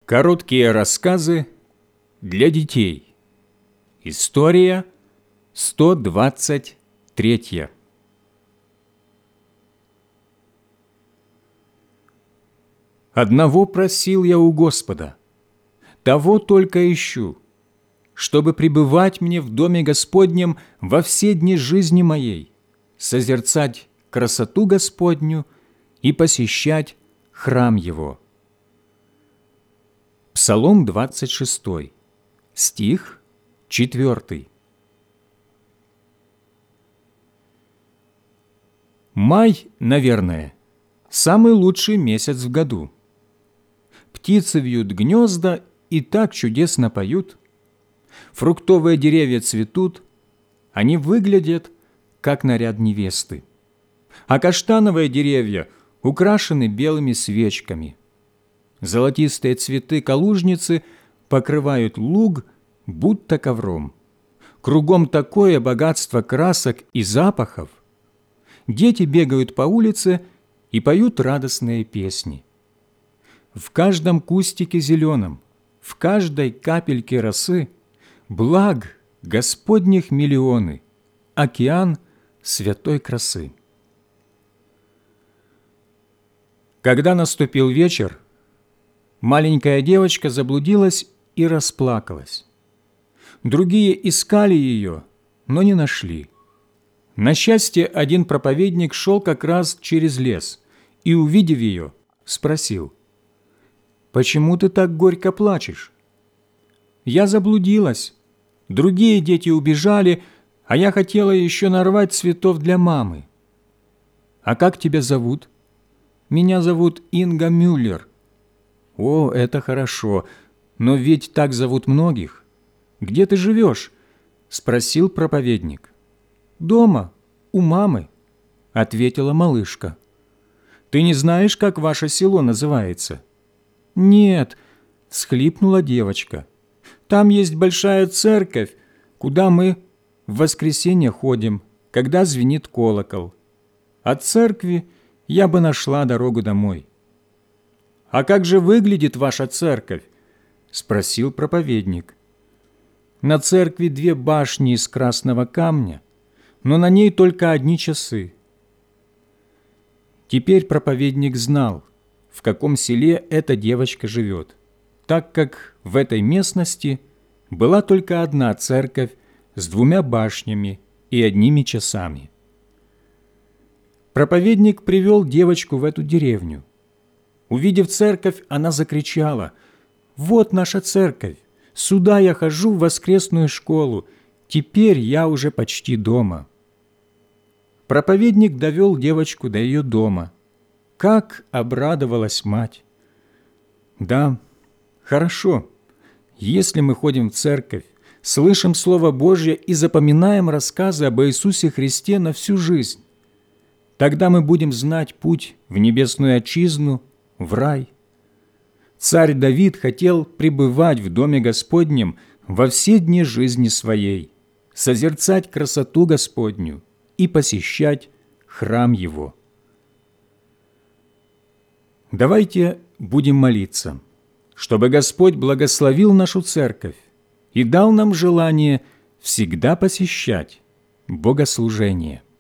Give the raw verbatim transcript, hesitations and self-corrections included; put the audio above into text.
Короткие рассказы для детей. История сто двадцать третья. Одного просил я у Господа, того только ищу, чтобы пребывать мне в доме Господнем во все дни жизни моей, созерцать красоту Господню и посещать храм Его. Псалом двадцать шестой, стих четвёртый. Май, наверное, самый лучший месяц в году. Птицы вьют гнезда и так чудесно поют. Фруктовые деревья цветут, они выглядят, как наряд невесты. А каштановые деревья украшены белыми свечками. Золотистые цветы калужницы покрывают луг, будто ковром. Кругом такое богатство красок и запахов. Дети бегают по улице и поют радостные песни. В каждом кустике зеленом, в каждой капельке росы благ Господних миллионы, океан святой красы. Когда наступил вечер, маленькая девочка заблудилась и расплакалась. Другие искали ее, но не нашли. На счастье, один проповедник шел как раз через лес и, увидев ее, спросил: «Почему ты так горько плачешь?» «Я заблудилась. Другие дети убежали, а я хотела еще нарвать цветов для мамы». «А как тебя зовут?» «Меня зовут Инга Мюллер». «О, это хорошо, но ведь так зовут многих. Где ты живешь?» – спросил проповедник. «Дома, у мамы», – ответила малышка. «Ты не знаешь, как ваше село называется?» «Нет», – всхлипнула девочка. «Там есть большая церковь, куда мы в воскресенье ходим, когда звенит колокол. От церкви я бы нашла дорогу домой». «А как же выглядит ваша церковь?» – спросил проповедник. «На церкви две башни из красного камня, но на ней только одни часы». Теперь проповедник знал, в каком селе эта девочка живет, так как в этой местности была только одна церковь с двумя башнями и одними часами. Проповедник привел девочку в эту деревню. Увидев церковь, она закричала: «Вот наша церковь! Сюда я хожу в воскресную школу. Теперь я уже почти дома». Проповедник довел девочку до ее дома. Как обрадовалась мать! Да, хорошо, если мы ходим в церковь, слышим Слово Божье и запоминаем рассказы об Иисусе Христе на всю жизнь. Тогда мы будем знать путь в небесную отчизну, в рай. Царь Давид хотел пребывать в Доме Господнем во все дни жизни своей, созерцать красоту Господню и посещать храм Его. Давайте будем молиться, чтобы Господь благословил нашу церковь и дал нам желание всегда посещать богослужение.